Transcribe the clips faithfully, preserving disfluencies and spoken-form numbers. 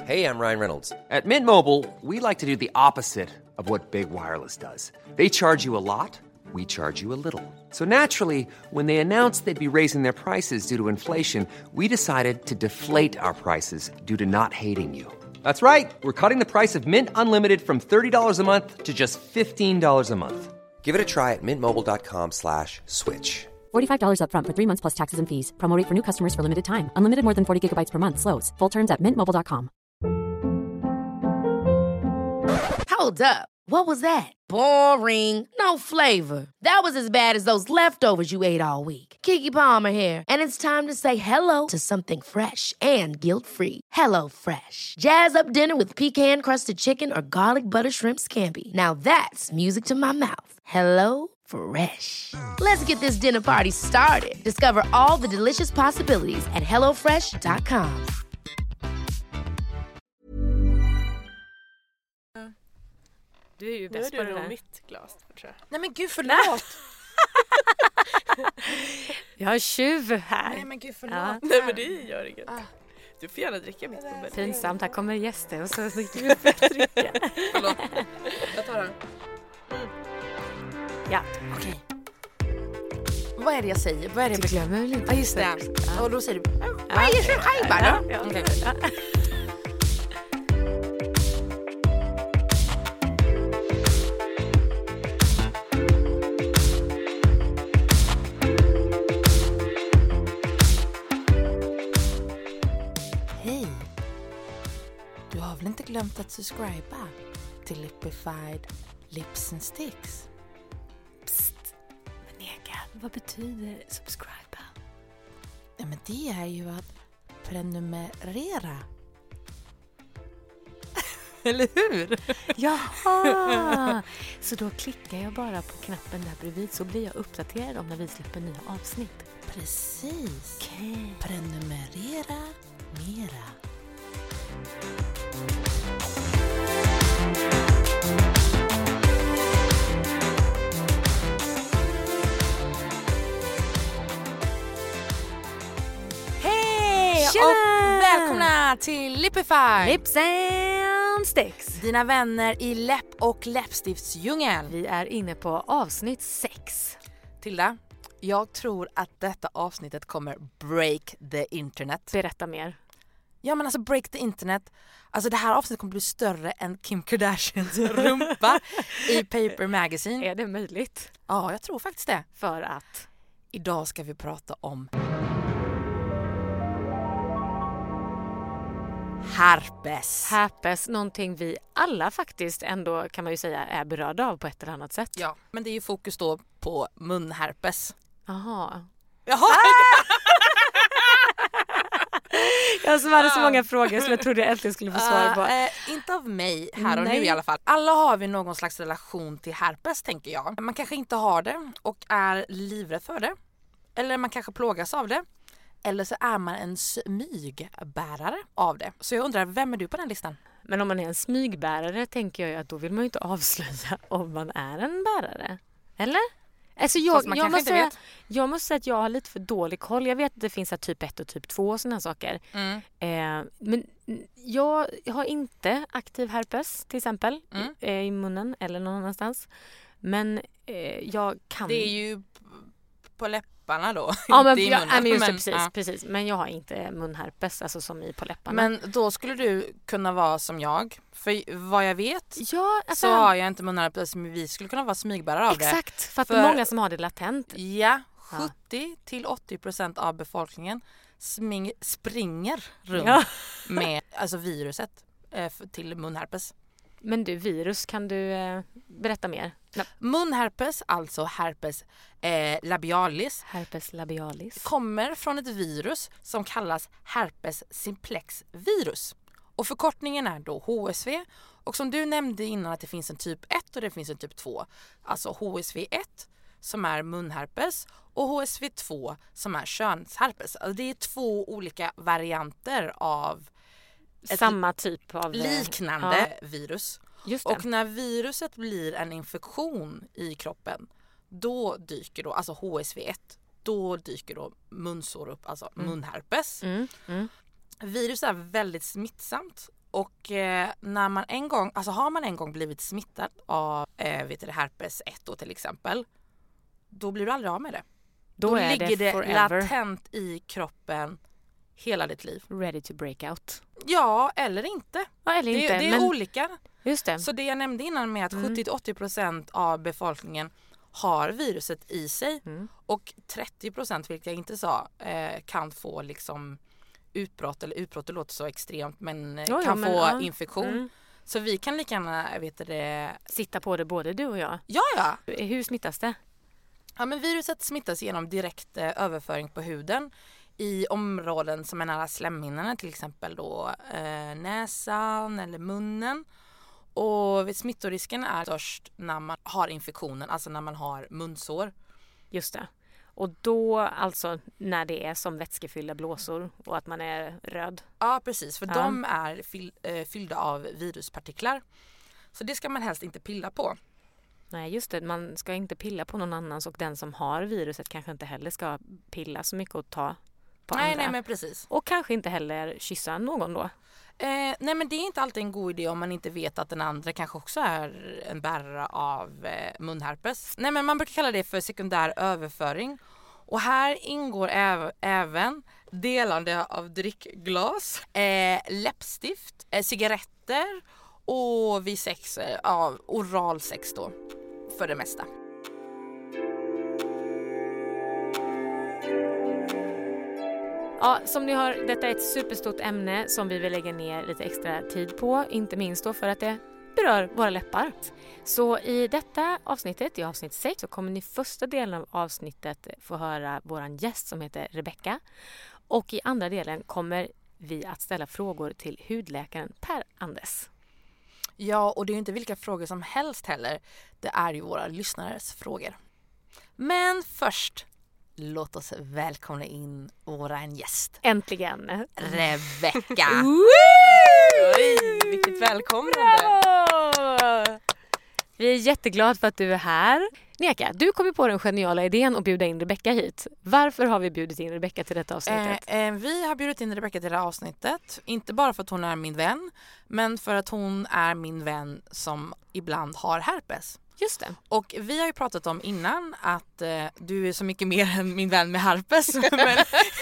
Hey, I'm Ryan Reynolds. At Mint Mobile, we like to do the opposite of what Big Wireless does. They charge you a lot, we charge you a little. So naturally, when they announced they'd be raising their prices due to inflation, we decided to deflate our prices due to not hating you. That's right. We're cutting the price of Mint Unlimited from thirty dollars a month to just fifteen dollars a month. Give it a try at mintmobile.com slash switch. forty-five dollars up front for three months plus taxes and fees. Promo rate for new customers for limited time. Unlimited more than forty gigabytes per month. Slows full terms at mint mobile dot com. Hold up. What was that? Boring. No flavor. That was as bad as those leftovers you ate all week. Keke Palmer here, and it's time to say hello to something fresh and guilt-free. Hello Fresh. Jazz up dinner with pecan-crusted chicken or garlic butter shrimp scampi. Now that's music to my mouth. Hello Fresh. Let's get this dinner party started. Discover all the delicious possibilities at hello fresh dot com. Du är ju Nu är bäst det på det nog där. mitt glas, tror jag. Nej men gud, förlåt. Jag har tjuv här. Nej men gud, förlåt. Ja. Nej, men det gör inget. Du får gärna dricka mitt bubbel. Pinsamt, här kommer gäster och så dricker vi upp ett dricka. Förlåt. Jag tar den. Ja, Okej. Vad är det jag säger? Vad är det jag du glömmer väl inte? Ja, just det. Och då säger du, Ja. vad är det för hajbar då? Ja, ja. Okej. Ja. Hej. Du har väl inte glömt att subscriba till Lipified Lips and Sticks? Psst. Men Eka, vad betyder subscribe? Ja, men det är ju att prenumerera. Eller hur? Jaha! Så då klickar jag bara på knappen där bredvid så blir jag uppdaterad om när vi släpper nya avsnitt. Precis. Okej. Prenumerera mera. Hej Tjena! och välkomna till Lipify! Lips and Sticks. Dina vänner i läpp- och läppstiftsdjungeln. Vi är inne på avsnitt sex. Tilda, jag tror att detta avsnittet kommer break the internet. Berätta mer. Ja, men alltså break the internet. Alltså det här avsnittet kommer bli större än Kim Kardashians rumpa i Paper Magazine. Är det möjligt? Ja, jag tror faktiskt det. För att... Idag ska vi prata om herpes. Herpes, någonting vi alla faktiskt ändå kan man ju säga är berörda av på ett eller annat sätt. Ja, men det är ju fokus då på munherpes. Jaha. Jaha! Jag som hade så många frågor som jag trodde jag äntligen skulle få svar på. Uh, eh, inte av mig här och Nej. nu i alla fall. Alla har vi någon slags relation till herpes, tänker jag. Man kanske inte har det och är livrädd för det. Eller man kanske plågas av det. Eller så är man en smygbärare av det. Så jag undrar, vem är du på den listan? Men om man är en smygbärare tänker jag ju att då vill man ju inte avslöja om man är en bärare. Eller? Alltså jag, Fast man jag, kanske måste inte säga, vet. jag måste säga att jag har lite för dålig koll. Jag vet att det finns här typ ett och typ två och sådana saker. Mm. Eh, men jag har inte aktiv herpes till exempel Mm. eh, i munnen eller någon annanstans. Men eh, jag kan... Det är ju p- på läpparna då. Ja, men, inte i ja, munnen. men just det, Men, precis, ja. precis. Men jag har inte munherpes, alltså som i på läpparna. Men då skulle du kunna vara som jag. För vad jag vet ja, alltså, så har jag inte munherpes, men vi skulle kunna vara smygbärare av det. exakt, för att För- det är många som har det latent. Ja, sjuttio till åttio procent av befolkningen sming, springer runt Ja. med alltså viruset eh, f- till munherpes. Men du, virus, kan du eh, berätta mer? La- Munherpes, alltså herpes eh, labialis, herpes labialis. kommer från ett virus som kallas herpes simplex virus. Och förkortningen är då H S V. Och som du nämnde innan att det finns en typ ett och det finns en typ två. Alltså H S V ett som är munherpes och H S V två som är könsherpes. Alltså det är två olika varianter av ett Samma typ av... eh, liknande ja, virus. just det. Och när viruset blir en infektion i kroppen, då dyker då, alltså H S V ett, då dyker då munsår upp, alltså Mm. munherpes. Mm, mm. Virus är väldigt smittsamt Och eh, när man en gång, alltså har man en gång blivit smittad av eh, vet du, herpes ett då till exempel, då blir du aldrig av med det. Då, Då är ligger det, det, det latent i kroppen hela ditt liv. ready to break out. Ja, eller inte. Ja, eller Det, inte. det är men, olika. just det. Så det jag nämnde innan med att Mm. sjuttio till åttio procent av befolkningen har viruset i sig. Mm. Och trettio procent, vilket jag inte sa, eh, kan få liksom utbrott, eller utbrott det låter så extremt, men eh, Jo, jo, kan men, få ja. infektion. Mm. Så vi kan lika gärna, vet du det, Sitta på det både du och jag. ja ja. Hur smittas det? Ja, men viruset smittas genom direkt eh, överföring på huden i områden som är nära slemhinnorna, till exempel då eh, näsan eller munnen. Och smittorisken är störst när man har infektionen, alltså när man har munsår. Just det. Och då alltså när det är som vätskefyllda blåsor och att man är röd. Ja, precis. För Ja. de är fyll, eh, fyllda av viruspartiklar. Så det ska man helst inte pilla på. Nej, just det. Man ska inte pilla på någon annans och den som har viruset kanske inte heller ska pilla så mycket och ta på Nej, andra. nej, men precis. Och kanske inte heller kyssa någon då. Eh, nej, men det är inte alltid en god idé om man inte vet att den andra kanske också är en bärare av eh, munherpes. Nej, men man brukar kalla det för sekundär överföring. Och här ingår äv- även delande av drickglas, eh, läppstift, eh, cigaretter och vid sex, eh, ja, oral sex då, för det mesta. Ja, som ni hör, detta är ett superstort ämne som vi vill lägga ner lite extra tid på. Inte minst då för att det berör våra läppar. Så i detta avsnittet, i avsnitt sex, så kommer ni första delen av avsnittet få höra våran gäst som heter Rebecca. Och i andra delen kommer vi att ställa frågor till hudläkaren Per Andes. Ja, och det är ju inte vilka frågor som helst heller. Det är ju våra lyssnares frågor. Men först, låt oss välkomna in våran gäst. Äntligen! Rebecca! Oj, vilket välkomnande. Vi är jätteglada för att du är här. Neka, du kom ju på den geniala idén att bjuda in Rebecca hit. Varför har vi bjudit in Rebecca till detta avsnittet? Eh, eh, vi har bjudit in Rebecca till det här avsnittet. Inte bara för att hon är min vän, men för att hon är min vän som ibland har herpes. Just det. Och vi har ju pratat om innan att eh, du är så mycket mer än min vän med herpes. Men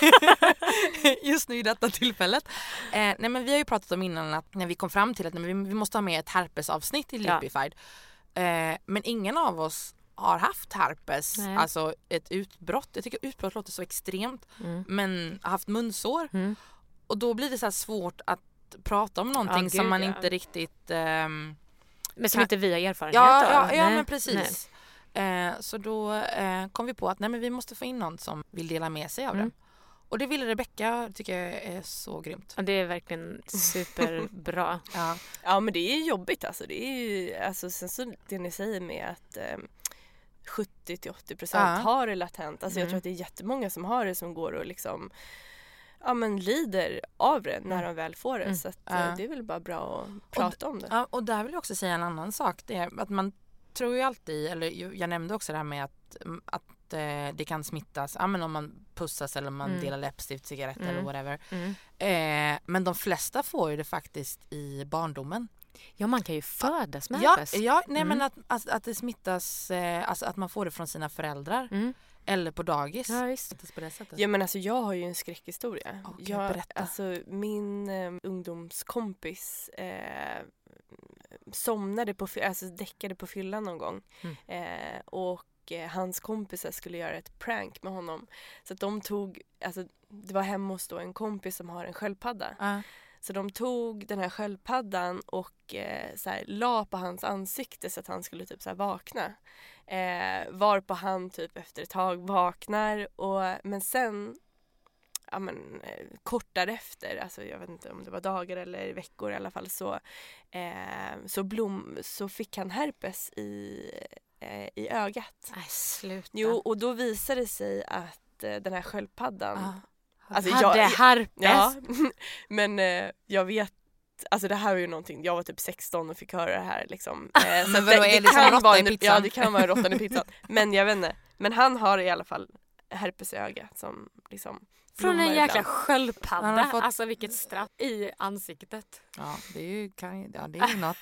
just nu i detta tillfället. Eh, nej, men vi har ju pratat om innan att när vi kom fram till att nej, vi, vi måste ha med ett herpesavsnitt i Lipified. Eh, men ingen av oss har haft herpes, Nej. alltså ett utbrott. Jag tycker utbrott låter så extremt, Mm. men har haft munsår. Mm. Och då blir det så här svårt att prata om någonting Ja, som gud, man ja. inte riktigt... ehm, Men som Kan- inte vi har erfarenhet Ja, av. ja, ja Nej. men precis. Eh, så då eh, kom vi på att nej, men vi måste få in någon som vill dela med sig av Mm. det. Och det ville Rebecca, tycker jag är så grymt. Ja, det är verkligen superbra. Ja. Ja, men det är jobbigt alltså. Det är ju, alltså sen så det ni säger med att eh, sjuttio till åttio procent Ja. har det latent. Alltså jag Mm. tror att det är jättemånga som har det som går och liksom ja, men lider av det när de väl får det. Mm. Så att, Ja. eh, det är väl bara bra att prata om det. Ja, och där vill jag också säga en annan sak. Det är att man tror ju alltid, eller ju- jag nämnde också det här med att, att eh, det kan smittas, ja, men om man pussas eller om man Mm. delar läppstift, cigarett Mm. eller whatever. Mm. Eh, men de flesta får ju det faktiskt i barndomen. Ja, man kan ju födas med Ja, herpes. ja nej, Mm. men att, att, att det smittas, eh, alltså att man får det från sina föräldrar Mm. eller på dagis. Ja, visst. Smittas på det sättet. Ja, men alltså jag har ju en skräckhistoria. Okej, jag, berätta. alltså, min eh, ungdomskompis eh, somnade på, fy- alltså däckade på fyllan någon gång. Mm. Eh, och eh, hans kompisar skulle göra ett prank med honom. Så att de tog, alltså det var hemma hos då en kompis som har en sköldpadda. Ja. Så de tog den här sköldpaddan och eh, så här, la på hans ansikte så att han skulle typ så här vakna. Eh, var på han typ efter ett tag vaknar och men sen ja men eh, kort därefter, alltså jag vet inte om det var dagar eller veckor i alla fall så eh, så blom så fick han herpes i eh, i ögat. Nej, sluta. Jo, och då visade det sig att eh, den här sköldpaddan Ah. alltså hade jag- herpes. Ja, men eh, jag vet, alltså det här var ju någonting, jag var typ sexton och fick höra det här liksom. Eh, så Men att vadå, är det som kan råtta vara i en- pizzan? Ja, det kan vara råttan i pizzan. Men jag vet inte, men han har i alla fall herpesöga som liksom Från en jäkla ibland. sköldpadda. Han har fått- Alltså vilket straff i ansiktet. Ja, det är ju, kan, ja, det är ju något.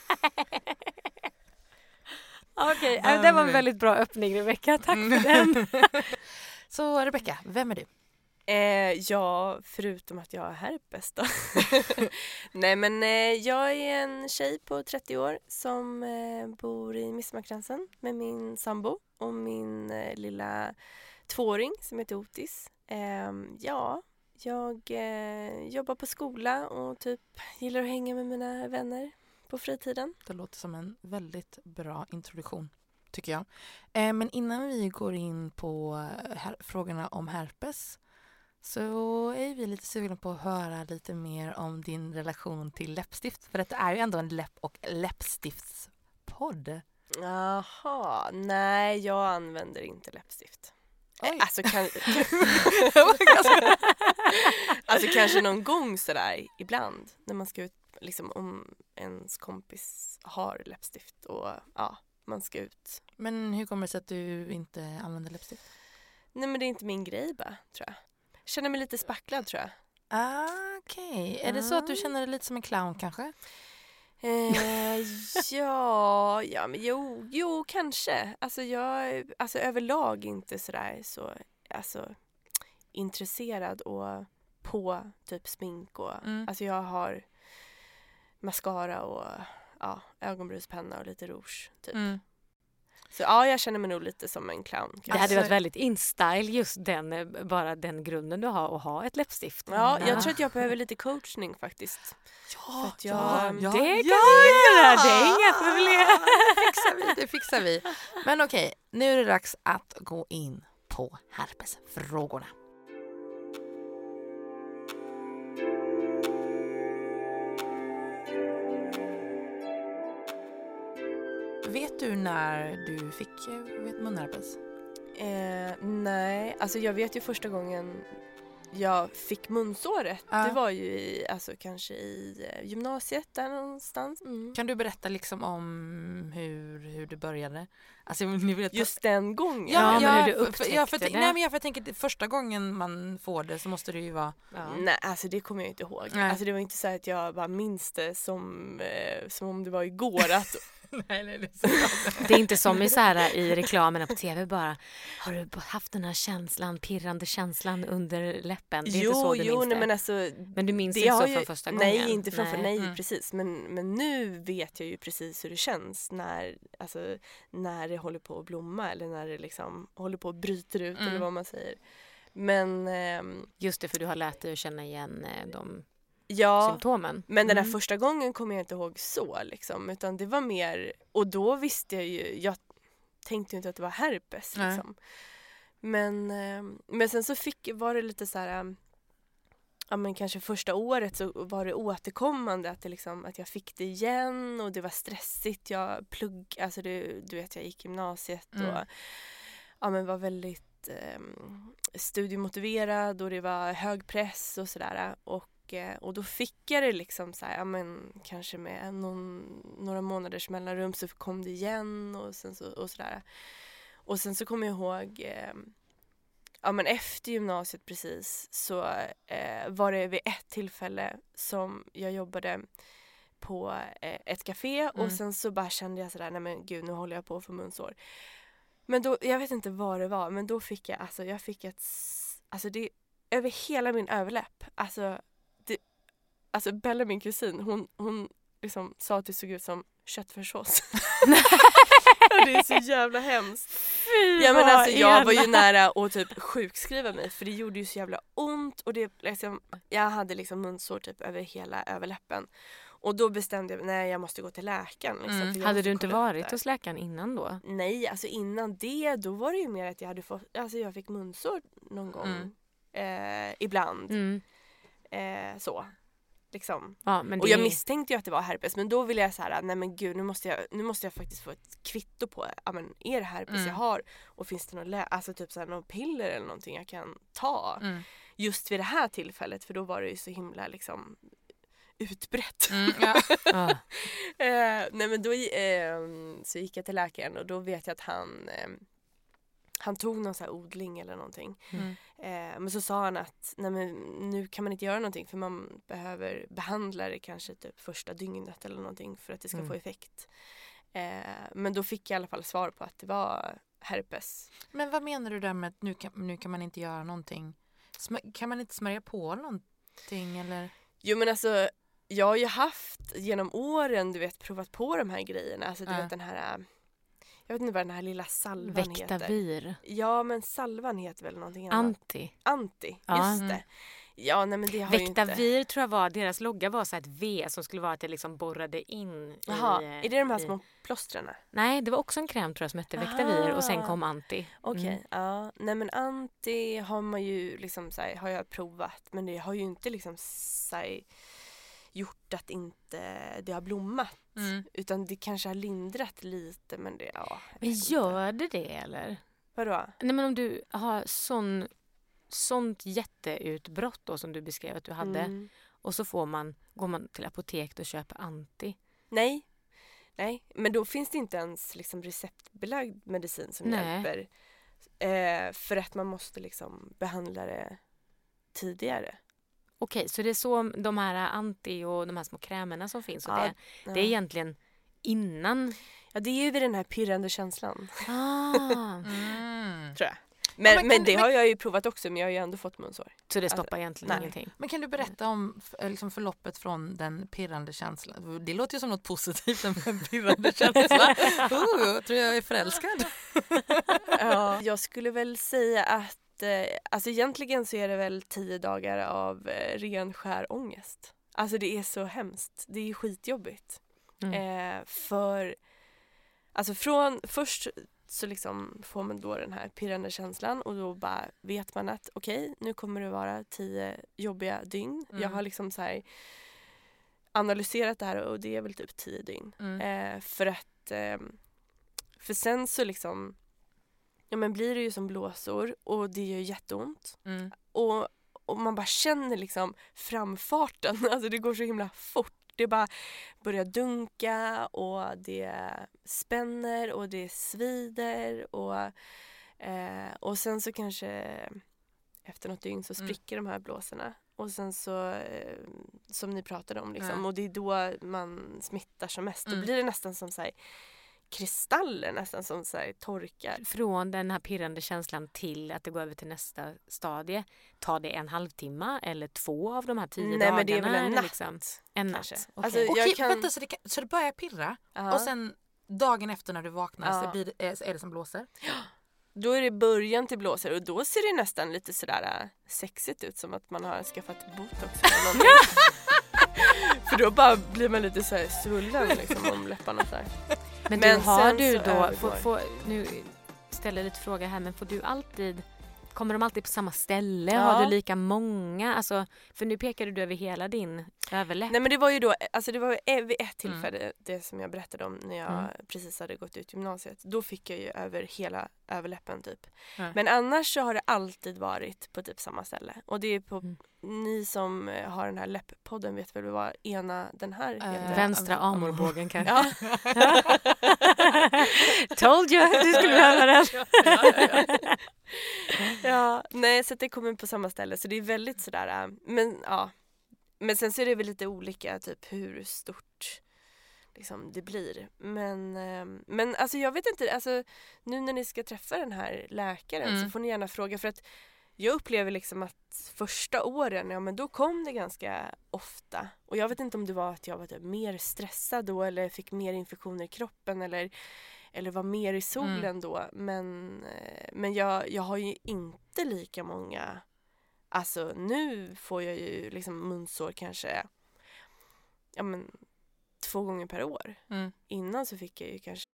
Okej, okay, det var en väldigt bra öppning, Rebecka. Tack för den. Så Rebecka, vem är du? Eh, ja, förutom att jag har herpes då. Nej men eh, jag är en tjej på trettio år som eh, bor i Midsommarkransen med min sambo och min eh, lilla tvååring som heter Otis. Eh, ja, jag eh, jobbar på skola och typ gillar att hänga med mina vänner på fritiden. Det låter som en väldigt bra introduktion, tycker jag. Eh, men innan vi går in på här, frågorna om herpes så är vi lite sugna på att höra lite mer om din relation till läppstift. För det är ju ändå en läpp- och läppstiftspodd. Jaha, nej jag använder inte läppstift. Oj. Alltså, kan... alltså kanske någon gång sådär ibland när man ska ut, liksom om ens kompis har läppstift och ja, man ska ut. Men hur kommer det sig att du inte använder läppstift? Nej men det är inte min grej bara, tror jag. Känner mig lite spacklad tror jag. Ah, okej. Okay. Är det så att du känner dig lite som en clown kanske? Eh, ja, ja men jo, jo kanske. Alltså jag alltså överlag inte sådär så alltså intresserad och på typ smink och Mm. alltså jag har mascara och ja, ögonbrynspenna och lite rouge typ. Mm. Så ja, jag känner mig nog lite som en clown. Det kanske. hade varit väldigt in-style just den, bara den grunden du har att ha ett läppstift. Ja, jag tror att jag behöver lite coachning faktiskt. Ja, För att jag- ja, det ja, Det kan ja, vi göra, ja. det är inga problem. Det fixar vi, det fixar vi. Men okej, nu är det dags att gå in på herpesfrågorna. Vet du när du fick eh, munherpes? Eh, nej, alltså jag vet ju första gången jag fick munsåret. Ja. Det var ju i, alltså kanske i eh, gymnasiet där någonstans. Mm. Kan du berätta liksom om hur, hur det började? Alltså, ni vet, Just den gången. Ja, men hur du för- för- upptäckte ja, för, det. Nej, men jag, för jag tänker att första gången man får det så måste det ju vara... Ja. Nej, alltså det kommer jag inte ihåg. Nej. Alltså det var inte så att jag bara minns det som, eh, som om det var igår. Att, nej, nej, det är så. Det är inte som i, så här, i reklamerna på tv bara. Har du haft den här känslan, pirrande känslan under läppen? Det är jo, inte så du jo, minns nej, det. men alltså... Men du minns det inte har så ju- från första gången? Nej, inte från nej. nej Mm. precis. Men, men nu vet jag ju precis hur det känns när, alltså, när det håller på att blomma eller när det liksom håller på att bryta ut Mm. eller vad man säger. Men ehm, Just det, för du har lärt dig att känna igen eh, de ja, symptomen. men den här Mm. första gången kommer jag inte ihåg så liksom, utan det var mer, och då visste jag ju, jag tänkte ju inte att det var herpes Nej. liksom. Men, ehm, men sen så fick, var det lite så här, ehm, ja men kanske första året så var det återkommande att, det liksom, att jag fick det igen och det var stressigt. Jag plugg, alltså det, du vet jag gick gymnasiet Mm. och ja men var väldigt um, studiemotiverad och det var hög press och sådär. Och, eh, och då fick jag det liksom så här, ja men kanske med någon, några månaders mellanrum så kom det igen och sen så och sådär. Och sen så kommer jag ihåg eh, ja men efter gymnasiet precis så eh, var det vid ett tillfälle som jag jobbade på eh, ett café Mm. och sen så bara kände jag sådär, nej men gud nu håller jag på att få munsår. Men då, jag vet inte vad det var, men då fick jag, alltså jag fick ett, s- alltså det, över hela min överläpp, alltså det, alltså Bella min kusin, hon, hon liksom sa att det såg ut som köttfärssås. Det är så jävla hemskt. Ja men alltså jag var ju nära att typ sjukskriva mig för det gjorde ju så jävla ont och det liksom, jag hade liksom munsår typ över hela överläppen. Och då bestämde jag, nej jag måste gå till läkaren liksom, Mm. för jag Hade måste du inte kolla upp varit det. hos läkaren innan då? Nej, alltså innan det då var det ju mer att jag hade fått, alltså jag fick munsår någon gång. Mm. Eh, ibland. Mm. Eh, så. Liksom. Ja, men Och det... jag misstänkte ju att det var herpes, men då ville jag så här, nej men gud, nu måste jag, nu måste jag faktiskt få ett kvitto på, ja men är det herpes Mm. jag har? Och finns det någon, lä- alltså typ så här, någon piller eller någonting jag kan ta? Mm. Just vid det här tillfället, för då var det ju så himla liksom utbrett. Mm, ja. Ja. eh, nej men då eh, så gick jag till läkaren och då vet jag att han, eh, han tog någon så här odling eller någonting. Mm. Eh, men så sa han att nej, men nu kan man inte göra någonting för man behöver behandla det kanske typ första dygnet eller någonting för att det ska Mm. få effekt. Eh, men då fick jag i alla fall svar på att det var herpes. Men vad menar du där med att nu kan, nu kan man inte göra någonting? Sm- kan man inte smörja på någonting eller? Jo men alltså jag har ju haft genom åren du vet provat på de här grejerna. Alltså du Ja. vet den här, jag vet inte vad den här lilla salvan heter. Vektavir. Ja men salvan heter väl någonting annat. Anti. Anti, Ja. just det. Ja nej men det har ju inte. Vektavir tror jag var, deras logga var så här ett V som skulle vara att det liksom borrade in Jaha, i... är det de här i- små plåstren? Nej, det var också en kräm tror jag som hette Vektavir och sen Ah. kom Anti. Okej, Mm. ja. Nej men anti har man ju liksom så här, har jag provat men det har ju inte liksom så här, gjort att inte det har blommat. Mm. Utan det kanske har lindrat lite men det, ja. jag Men vet inte. gör det det eller? Vadå? Nej men om du har sån, sånt jätteutbrott då som du beskrev att du hade Mm. och så får man, går man till apoteket och köper Anti. Nej. Nej, men då finns det inte ens liksom receptbelagd medicin som Nej. hjälper. Eh, för att man måste liksom behandla det tidigare. Okej, så det är så de här Anti och de här små krämerna som finns och Ja, det, ja. det är egentligen innan. Ja, det är ju vid den här pirrande känslan, Ah, Mm. tror jag. Men, Ja, men men kan det du- har jag ju provat också, men jag har ju ändå fått munsår. så det Alltså, stoppar egentligen nej. ingenting. Men kan du berätta om f- eh, liksom förloppet från den pirrande känslan? Det låter ju som något positivt, en pirrande känsla. Oh, jag tror jag är förälskad. Ja, jag skulle väl säga att eh, alltså egentligen så är det väl tio dagar av eh, ren skär ångest. Alltså det är så hemskt. Det är skitjobbigt. Mm. Eh, för alltså från först så liksom får man då den här pirrande känslan och då bara vet man att okej, nu kommer det vara tio jobbiga dygn. Mm. Jag har liksom så här analyserat det här och det är väl typ tio dygn. Mm. Eh, för att eh, för sen så liksom ja men blir det ju som blåsor och det gör jätteont. Mm. Och, och man bara känner liksom framfarten. Alltså det går så himla fort. Det bara börjar dunka och det spänner och det svider. Och, eh, och sen så kanske efter något dygn så spricker de här blåsorna. Och sen så, eh, som ni pratade om liksom. Ja. Och det är då man smittar som mest. Mm. Då blir det nästan som så här kristaller nästan som så här torkar. Från den här pirrande känslan till att det går över till nästa stadie. Tar det en halvtimme eller två av de här tio Nej dagarna? men det är väl en eller natt. Liksom? En kanske. natt. Alltså, Okej. jag Okej, kan- vänta, så det, kan, så det börjar pirra Ja. och sen dagen efter när du vaknar Ja. så blir det, är är det som blåser? Då är det början till blåsor och då ser det nästan lite sådär äh, sexigt ut som att man har skaffat botox eller någonting. För då bara blir man lite så här svullen liksom om läpparna så här. Men, Men du, har sen du så då, övergår. får, får, nu ställer jag lite fråga här, men får du alltid, kommer de alltid på samma ställe? Ja. Har du lika många? Alltså, för nu pekade du över hela din överläpp. Nej men det var ju då, alltså det var ju vid ett tillfälle det som jag berättade om när jag Mm. precis hade gått ut gymnasiet. Då fick jag ju över hela överläppen typ. Ja. Men annars så har det alltid varit på typ samma ställe. Och det är på, Mm. ni som eh, har den här läpppodden vet väl vad ena den här Eh, heter? Vänstra amorbågen kanske. Ja. Told you du skulle behöva den. Ja, nej så att det kommer på samma ställe så det är väldigt sådär, äh, men ja. Men sen så är det väl lite olika typ hur stort liksom det blir. Men, eh, men alltså jag vet inte, alltså nu när ni ska träffa den här läkaren Mm. så får ni gärna fråga för att jag upplever liksom att första åren, ja men då kom det ganska ofta. Och jag vet inte om det var att jag var typ mer stressad då eller fick mer infektioner i kroppen eller eller var mer i solen Mm. då. Men, eh, men jag, jag har ju inte lika många. Alltså nu får jag ju liksom munsår kanske ja, men, två gånger per år. Mm. Innan så fick jag ju kanske.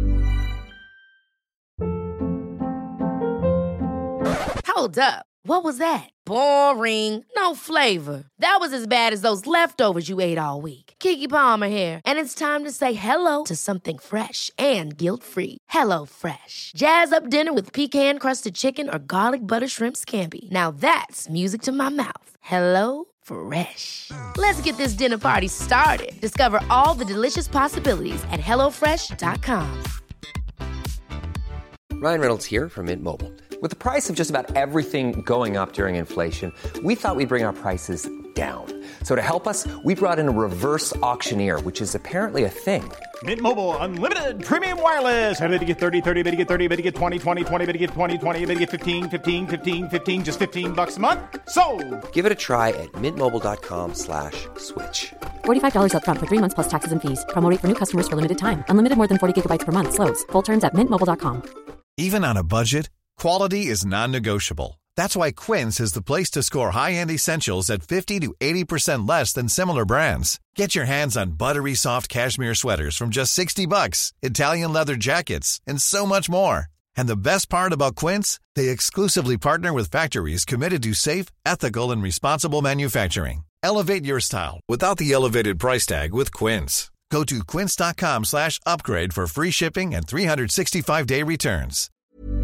Hold up. What was that? Boring. No flavor. That was as bad as those leftovers you ate all week. Keke Palmer here, and it's time to say hello to something fresh and guilt-free. Hello Fresh. Jazz up dinner with pecan-crusted chicken or garlic butter shrimp scampi. Now that's music to my mouth. Hello Fresh. Let's get this dinner party started. Discover all the delicious possibilities at hello fresh dot com. Ryan Reynolds here from Mint Mobile. With the price of just about everything going up during inflation, we thought we'd bring our prices down. So to help us, we brought in a reverse auctioneer, which is apparently a thing. Mint Mobile Unlimited Premium Wireless. How to get thirty, thirty, how to get thirty, how to get twenty, twenty, twenty, how to get twenty, twenty, how to get fifteen, fifteen, fifteen, fifteen, just fifteen bucks a month? Sold! Give it a try at mintmobile.com slash switch. forty-five dollars up front for three months plus taxes and fees. Promo rate for new customers for limited time. Unlimited more than forty gigabytes per month. Slows full terms at mint mobile dot com. Even on a budget, quality is non-negotiable. That's why Quince is the place to score high-end essentials at fifty to eighty percent less than similar brands. Get your hands on buttery soft cashmere sweaters from just sixty bucks, Italian leather jackets, and so much more. And the best part about Quince, they exclusively partner with factories committed to safe, ethical, and responsible manufacturing. Elevate your style without the elevated price tag with Quince. Go to quince.com slash upgrade for free shipping and three sixty-five day returns.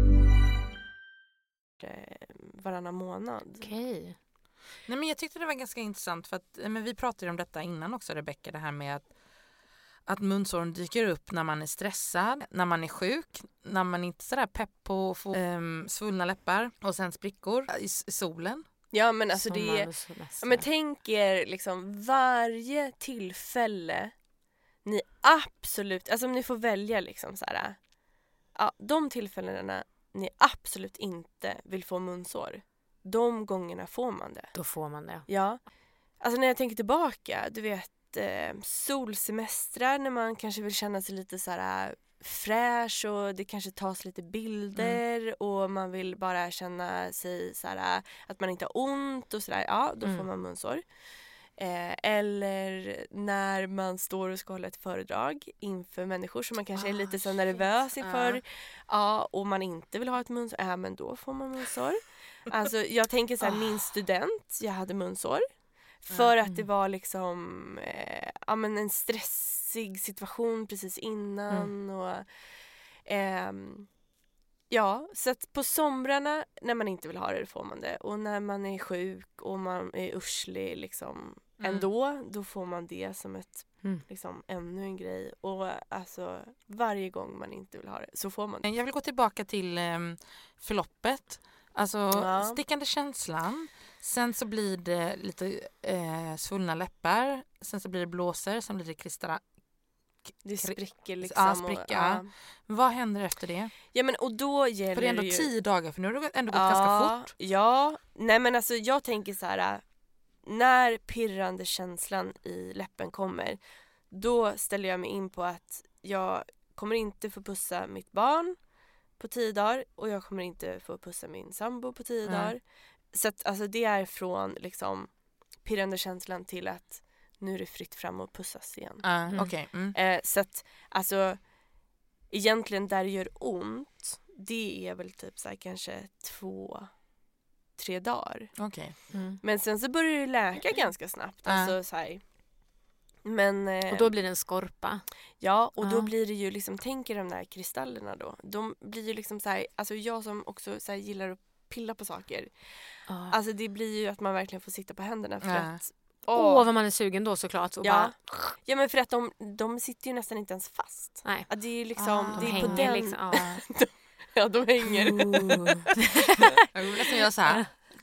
Varannan månad. Okej. Nej, men jag tyckte det var ganska intressant för att men vi pratade ju om detta innan också, Rebecca, det här med att, att munsåren dyker upp när man är stressad, när man är sjuk, när man inte är sådär pepp på att få um, svullna läppar och sen sprickor i, i solen. Ja, men alltså det Sommar är, och semester. ja, men tänk er liksom varje tillfälle ni absolut, alltså om ni får välja liksom så här, ja, de tillfällena ni absolut inte vill få munsår, de gångerna får man det. Då får man det. Ja, alltså när jag tänker tillbaka, du vet eh, solsemestrar när man kanske vill känna sig lite så här fräsch och det kanske tas lite bilder mm. och man vill bara känna sig så här att man inte har ont och sådär, ja då mm. får man munsår. Eh, eller när man står och ska hålla ett föredrag inför människor som man kanske oh, är lite så nervös inför uh. ja, och man inte vill ha ett munsår, ja men då får man munsår. Alltså jag tänker så här, oh. min student, jag hade munsår för mm. att det var liksom eh, ja, men en stressig situation precis innan mm. och eh, ja, så att på somrarna när man inte vill ha det, får man det. Och när man är sjuk och man är urslig liksom mm. ändå, då får man det som ett mm. liksom ännu en grej. Och alltså varje gång man inte vill ha det så får man det. Jag vill gå tillbaka till eh, förloppet. Alltså ja. stickande känslan. Sen så blir det lite eh, svullna läppar. Sen så blir det blåser. Sen blir det kristall. Det spricker liksom. Ja, spricka. Och, ja. Vad händer efter det? Ja, men och då gäller för det är ändå ju... tio dagar, för nu har det ändå gått ja, ganska fort. Ja, nej men alltså jag tänker så här, när pirrande känslan i läppen kommer, då ställer jag mig in på att jag kommer inte få pussa mitt barn på tio dagar och jag kommer inte få pussa min sambo på tio mm. dagar. Så att alltså det är från liksom pirrande känslan till att nu är det fritt fram och pussas igen. Uh, mm. Okay. Mm. Eh, så att alltså egentligen där det gör ont, det är väl typ så här kanske två, tre dagar. Okay. Mm. Men sen så börjar det läka ganska snabbt. Uh. Alltså så här. Men, eh, och då blir det en skorpa. Ja, och uh. då blir det ju liksom, tänk er de där kristallerna då. De blir ju liksom så här, alltså jag som också så här gillar att pilla på saker. Uh. Alltså det blir ju att man verkligen får sitta på händerna för uh. att Åh, oh, vad man är sugen då såklart. Och ja. Bara... ja, men för att de, de sitter ju nästan inte ens fast. Nej. Att det är ju liksom... Ah, det de är hänger på den... liksom. Ah. de, ja, de hänger. Jag vill nästan göra så här.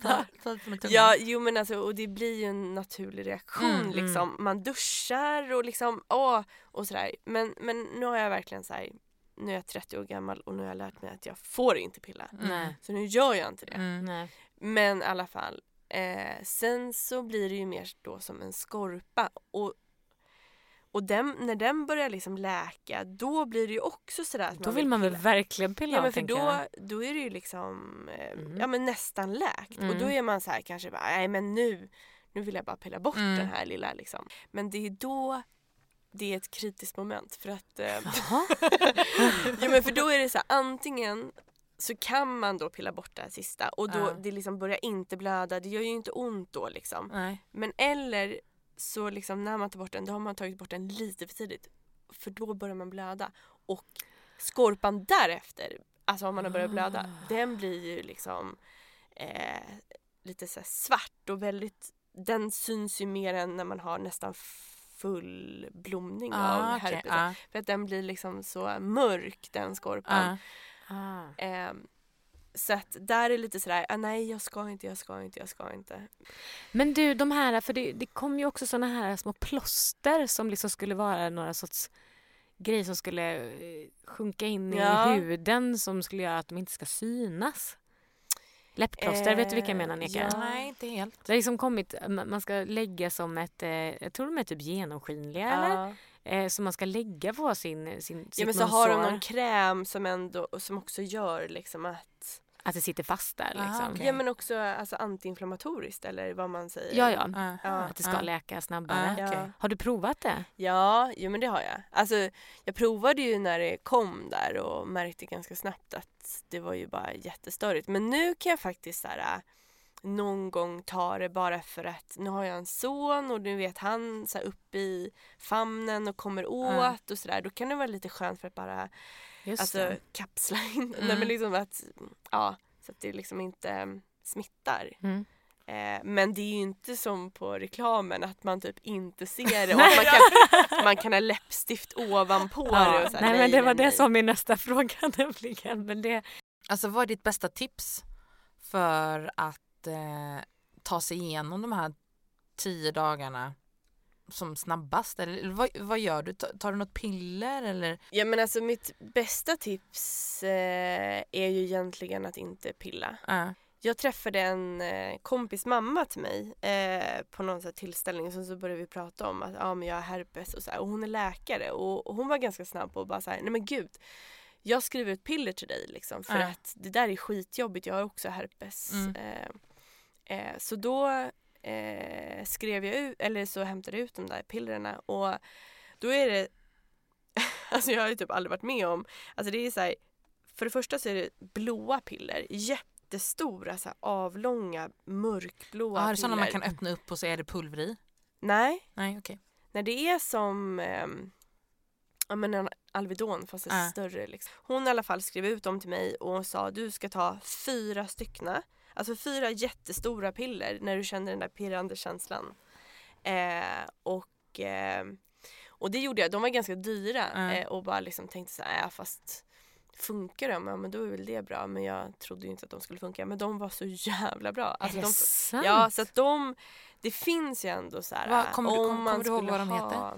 Ja, jo men alltså, och det blir ju en naturlig reaktion mm, liksom. Mm. Man duschar och liksom, åh, och sådär. Men, men nu har jag verkligen så här, nu är jag trettio år gammal och nu har jag lärt mig att jag får inte pilla. Mm. Så nu gör jag inte det. Mm. Nej. Men i alla fall. Eh, sen så blir det ju mer då som en skorpa och, och den, när den börjar liksom läka, då blir det ju också sådär att då man vill man pilla. väl verkligen pilla. Ja, men för då, jag. då är det ju liksom eh, mm. ja, men nästan läkt mm. och då är man så här kanske bara, nej men nu nu vill jag bara pilla bort mm. den här lilla liksom. Men det är då det är ett kritiskt moment för att eh, ja, men för då är det så här, antingen så kan man då pilla bort det här sista och då ja. det liksom börjar inte blöda, det gör ju inte ont då liksom. Nej. Men eller så liksom när man tar bort den, då har man tagit bort den lite för tidigt för då börjar man blöda och skorpan därefter, alltså om man har börjat blöda, ah. den blir ju liksom eh, lite så här svart och väldigt, den syns ju mer än när man har nästan full blomning ah, av okay. herpes. ah. För att den blir liksom så mörk, den skorpan. Ah. Ah. Eh, så att där är lite sådär, ah, nej jag ska inte, jag ska inte, jag ska inte. Men du, de här, för det, det kom ju också såna här små plåster som liksom skulle vara några sorts grejer som skulle eh, sjunka in Ja. i huden som skulle göra att de inte ska synas. Läppplåster, Eh, vet du vilka jag menar, Nika? ja. Nej, inte helt. Det har liksom kommit, man ska lägga som ett, eh, jag tror de är typ genomskinliga eller? Ja. Eh, som man ska lägga på sin, sin sitt Ja, men så har de munsår. någon kräm som ändå som också gör liksom att Att det sitter fast där Ah, liksom. okej. ja men också alltså antiinflammatoriskt eller vad man säger. Ja, ja. Ah. Ja. Att det ska Ah. läka snabbare. Ah, okej. Ja. Har du provat det? Ja, jo men det har jag. Alltså jag provade ju när det kom där och märkte ganska snabbt att det var ju bara jättestörigt. Men nu kan jag faktiskt så här, äh, någon gång ta det bara för att nu har jag en son och nu vet han så här, upp i famnen och kommer åt Ja. och sådär. Då kan det vara lite skönt för att bara Just alltså, det. kapsla in. Mm. Nej, men liksom att, ja, så att det liksom inte äm, smittar. Mm. Eh, men det är ju inte som på reklamen att man typ inte ser det och att man kan, man kan ha läppstift ovanpå det. Ja. Och så här, Nej, men det var nej, det som är nästa fråga nämligen. Men det, Alltså vad är ditt bästa tips för att eh, ta sig igenom de här tio dagarna som snabbast? Eller vad, vad gör du? Tar, tar du något piller eller? Ja men alltså mitt bästa tips eh, är ju egentligen att inte pilla. Äh. Jag träffade en eh, kompis mamma till mig eh, på någon så här tillställning och så, så började vi prata om att ja, men jag har herpes och så här, och hon är läkare och, och hon var ganska snabb på att bara så här, nej men gud, jag skriver ut piller till dig liksom för Ja. att det där är skitjobbigt, jag har också herpes. Mm. Eh, eh, så då eh, skrev jag ut, eller så hämtade jag ut de där pillerna och då är det, alltså jag har ju typ aldrig varit med om, alltså det är så här, för det första så är det blåa piller, jättestora så här, avlånga mörkblåa Ah, är det piller. sådana man kan öppna upp och så är det pulver i? Nej, Nej, okej. när det är som ehm, ja, men en Alvedon fast det är Ah. större. Liksom. Hon i alla fall skrev ut dem till mig och sa du ska ta fyra styckna. Alltså fyra jättestora piller när du känner den där pirrande känslan. Eh, och, eh, och det gjorde jag. De var ganska dyra Ah. eh, och bara liksom tänkte så här, ja, fast funkar de? Ja men då är väl det bra. Men jag trodde ju inte att de skulle funka. Men de var så jävla bra. Alltså, är det de, sant? ja, så att de, det finns ju ändå så här. Vad- kommer du- om kommer man du ihåg skulle vad de ha heter?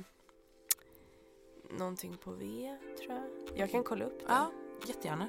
någonting på V, tror jag. Jag kan kolla upp det. Ja, jättegärna.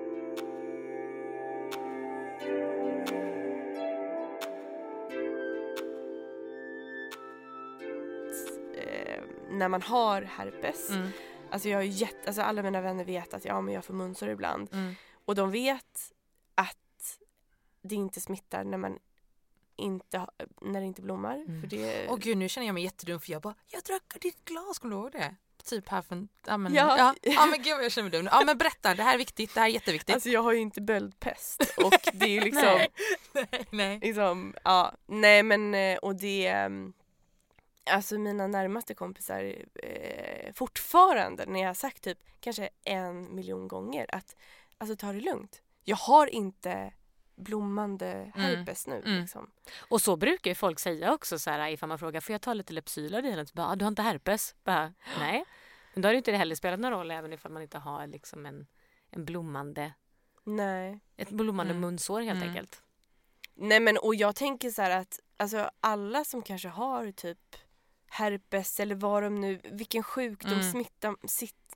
Eh, när man har herpes. Mm. Alltså jag har ju jätte, alltså alla mina vänner vet att ja, men jag får munsår ibland. Mm. Och de vet att det inte smittar när man inte, ha- när det inte blommar. Mm. För det, Åh gud, nu känner jag mig jättedum för jag bara, jag drack av ditt glas, kommer du ihåg det? Typ här för en, ja men, Ja. ja. Ja, men gud jag känner mig dum. Ja men berätta, det här är viktigt, det här är jätteviktigt. alltså jag har ju inte böldpest. Och det är ju liksom, Nej. nej, nej. liksom, ja, nej men eh, och det, ehm, alltså mina närmaste kompisar eh, fortfarande när jag har sagt typ kanske en miljon gånger att alltså ta det lugnt. Jag har inte blommande herpes nu Mm. liksom. Och så brukar ju folk säga också så här, ifall man frågar, får jag ta lite Lypsyl av dig? Så bara, ah, du har inte herpes? Bara, nej. Men då har det inte heller spelat någon roll även ifall man inte har liksom en, en blommande, Nej. ett blommande Mm. munsår helt Mm. enkelt. Nej men och jag tänker så här att alltså alla som kanske har typ herpes eller vad de nu, vilken sjukdom, Mm. smittam, sitt,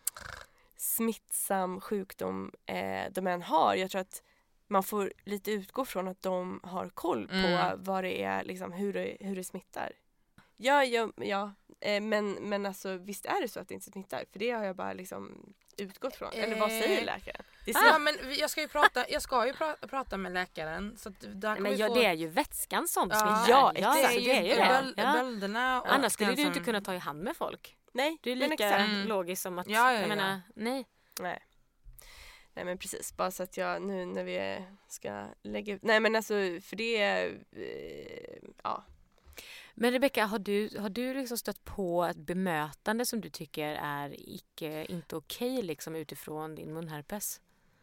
smittsam sjukdom eh, de än har. Jag tror att man får lite utgå från att de har koll på Mm. vad det är, liksom, hur, det, hur det smittar. Ja, ja, ja eh, men, men alltså visst är det så att det inte smittar? För det har jag bara liksom utgått från. Eller vad säger Eh. läkaren? Det Ja ser, men vi- jag ska ju prata, jag ska ju pra- prata med läkaren så att där kommer Men vi ja, få... det är ju vätskan som Ja, smittar. ja, ja, exakt. det är ju det. böl- Ja. bölderna och Annars skulle den du inte som- kunna ta i hand med folk. nej, Det är men lika exakt. Mm. logiskt som att, Ja, ja, jag ja. menar, nej. Nej. Nej men precis, bara så att jag nu när vi ska lägga ut, nej men alltså för det är, eh, ja. Men Rebecka, har du, har du liksom stött på ett bemötande som du tycker är icke, inte okej liksom utifrån din munherpes?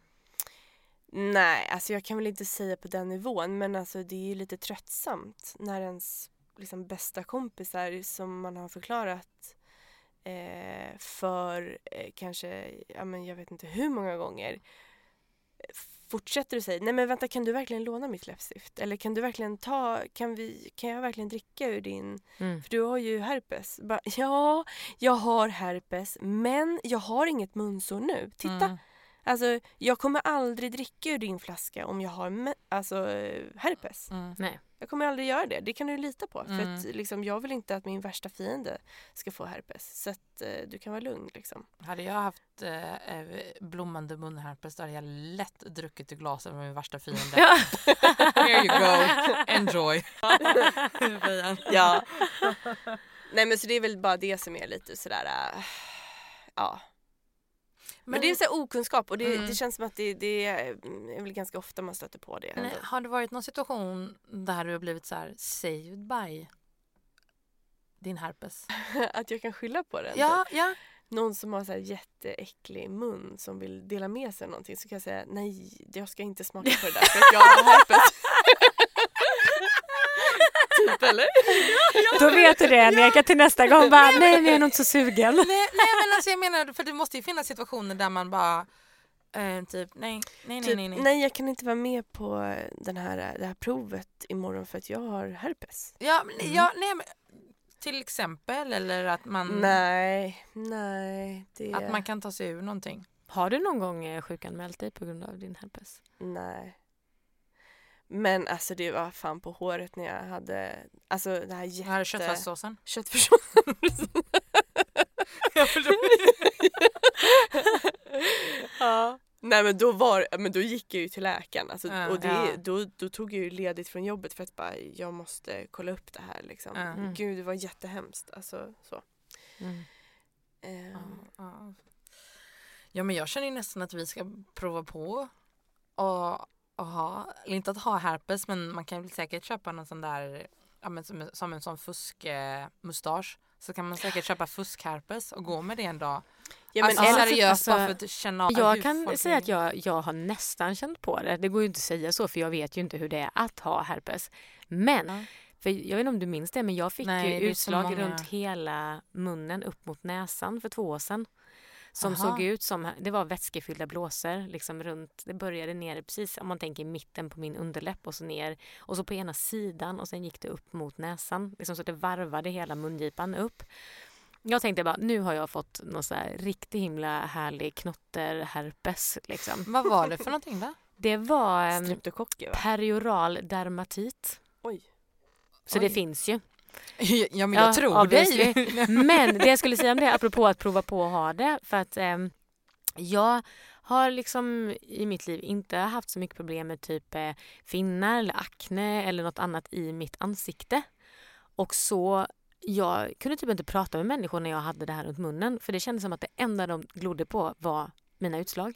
Nej, alltså jag kan väl inte säga på den nivån, men alltså det är ju lite tröttsamt när ens liksom bästa kompisar som man har förklarat eh, för eh, kanske, ja men jag vet inte hur många gånger, fortsätter du säga, nej men vänta, kan du verkligen låna mitt läppstift? Eller kan du verkligen ta, kan vi, kan jag verkligen dricka ur din, Mm. för du har ju herpes. Bara, ja, jag har herpes, men jag har inget munsår nu. Titta, Mm. alltså jag kommer aldrig dricka ur din flaska om jag har me- alltså, eh, herpes. Mm. Nej. Jag kommer aldrig göra det, det kan du lita på. Mm. För att liksom, jag vill inte att min värsta fiende ska få herpes. Så att eh, du kan vara lugn liksom. Hade jag haft eh, blommande munherpes, då hade jag lätt druckit i glaset med min värsta fiende. Ja. Here you go, enjoy. Ja. Nej men så det är väl bara det som är lite sådär, äh, ja. Men, men det är så här okunskap och det, Mm. det känns som att det, det är väl ganska ofta man stöter på det. Men, Ändå. har det varit någon situation där du har blivit så här saved by din herpes? Att jag kan skylla på den. Ja, Typ. ja. Någon som har så här jätteäcklig mun som vill dela med sig av någonting, så kan jag säga nej, jag ska inte smaka på det där för att jag har herpes. Typ, eller? Då vet du det, Neka, till nästa gång. Bara, nej, men jag är nog inte så sugen. Nej, nej men alltså jag menar, för det måste ju finnas situationer där man bara eh, typ nej, nej, Typ, nej, nej. nej, jag kan inte vara med på den här, det här provet imorgon för att jag har herpes. Ja, men, ja, nej men till exempel, eller att man Nej, nej. Det... att man kan ta sig ur någonting. Har du någon gång eh, sjukanmält dig på grund av din herpes? Nej. Men alltså det var fan på håret när jag hade, alltså det här jätte... Här är köttfärssåsen. Köttfärssåsen. Ja. Nej men då var, men då gick jag ju till läkaren alltså, Ja, och det, ja. då, då tog jag ju ledigt från jobbet för att bara, jag måste kolla upp det här liksom. Mm. Gud, det var jättehemskt alltså så. Mm. Ehm, Ja, ja. Ja, men jag känner ju nästan att vi ska prova på och, och ha, eller inte att ha herpes, men man kan väl säkert köpa någon sån där, ja, men som, som en sån fuskmustasch. Så kan man säkert köpa fuskherpes och gå med det en dag. Ja, men alltså, eller- seriöst, alltså, bara för att känna av Jag hur kan folk säga är. att jag, jag har nästan känt på det. Det går ju inte att säga så, för jag vet ju inte hur det är att ha herpes. Men, Ja. för jag vet inte om du minns det, men jag fick Nej, ju det är så utslag många. runt hela munnen upp mot näsan för två år sedan. Som Aha. såg ut som, det var vätskefyllda blåsor liksom runt, det började ner precis om man tänker mitten på min underläpp och så ner och så på ena sidan och sen gick det upp mot näsan. Liksom så att det varvade hela mungipan upp. Jag tänkte bara, nu har jag fått någon så här riktigt himla härlig knotterherpes liksom. Vad var det för någonting då? Det var um, streptokocker va? perioral dermatit. Oj. Så Oj. det finns ju. Ja, men jag Ja, tror obviously. dig. Men det jag skulle säga om det, apropå att prova på att ha det, för att um, jag har liksom i mitt liv inte haft så mycket problem med typ eh, finnar eller akne eller något annat i mitt ansikte. Och så jag kunde typ inte prata med människor när jag hade det här runt munnen, för det kändes som att det enda de glodde på var mina utslag.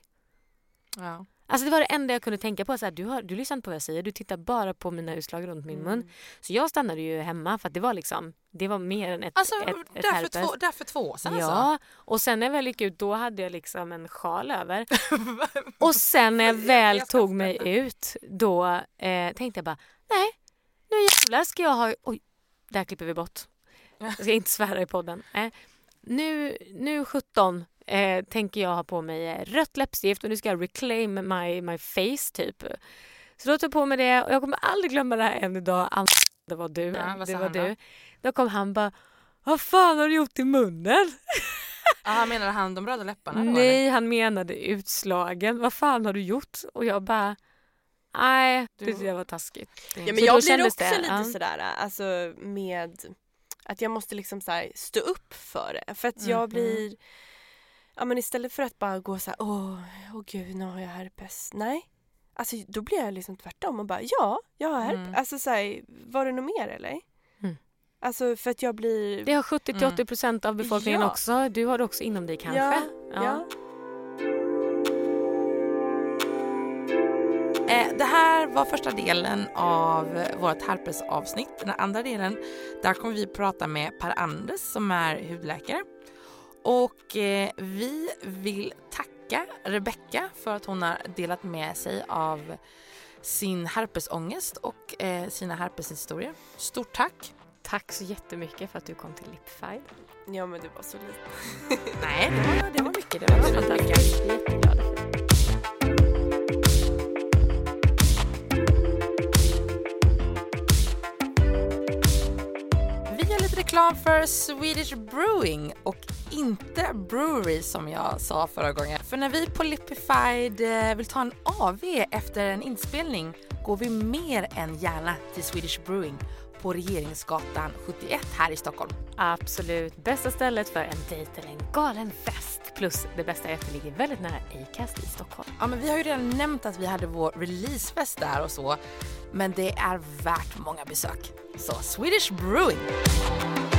Ja. Alltså det var det enda jag kunde tänka på. Så här, du, har, du lyssnar inte på vad jag säger. Du tittar bara på mina utslag runt min mun. Så jag stannade ju hemma för att det var liksom, det var mer än ett, Alltså, ett, ett därför, herpes. två, därför två år sedan Ja, alltså. och sen när jag väl gick ut, då hade jag liksom en sjal över. Och sen när jag väl Jag ska tog mig ut, då eh, tänkte jag bara, nej, nu jävlar ska jag ha, oj, där klipper vi bort. Jag ska inte svära i podden. Eh, nu, nu sjutton eh, tänker jag ha på mig eh, rött läppstift och nu ska jag reclaim my, my face typ. Så då tog jag på mig det och jag kommer aldrig glömma det här än idag. Det var du. Ja, vad sa det var han då? du. Då kom han bara, vad fan har du gjort i munnen? Ja, menade han de röda läpparna då? Nej, han menade utslagen. Vad fan har du gjort? Och jag bara, nej, det Du- tyckte jag var taskigt. Ja, Så men då jag blir kändes också det, lite ja. sådär, alltså med att jag måste liksom så här stå upp för det. För att jag Mhm. blir, ja men istället för att bara gå så här, åh, åh gud, nu har jag herpes. Nej, alltså då blir jag liksom tvärtom och bara, ja, jag har herpes. Mm. Alltså så här, var det något mer eller? Mm. Alltså för att jag blir... Det har sjuttio till åttio procent av befolkningen Ja. också. Du har det också inom dig kanske. Ja, ja. Eh, det här var första delen av vårt herpesavsnitt. Den andra delen, där kommer vi prata med Per Anders som är hudläkare. Och eh, vi vill tacka Rebecca för att hon har delat med sig av sin herpesångest och eh, sina herpeshistorier. Stort tack! Tack så jättemycket för att du kom till Lipfide. Ja, men det var så lite. Nej, det var, det var mycket. Det var fantastiskt. Jätteglad. Vi har lite reklam för Swedish Brewing och inte Brewery som jag sa förra gången. För när vi på Lipified vill ta en A V efter en inspelning går vi mer än gärna till Swedish Brewing på Regeringsgatan sjuttioett här i Stockholm. Absolut, bästa stället för en dejt eller en galen fest. Plus det bästa är att det ligger väldigt nära Acast i Stockholm. Ja, men vi har ju redan nämnt att vi hade vår releasefest där och så. Men det är värt många besök. Så Swedish Brewing!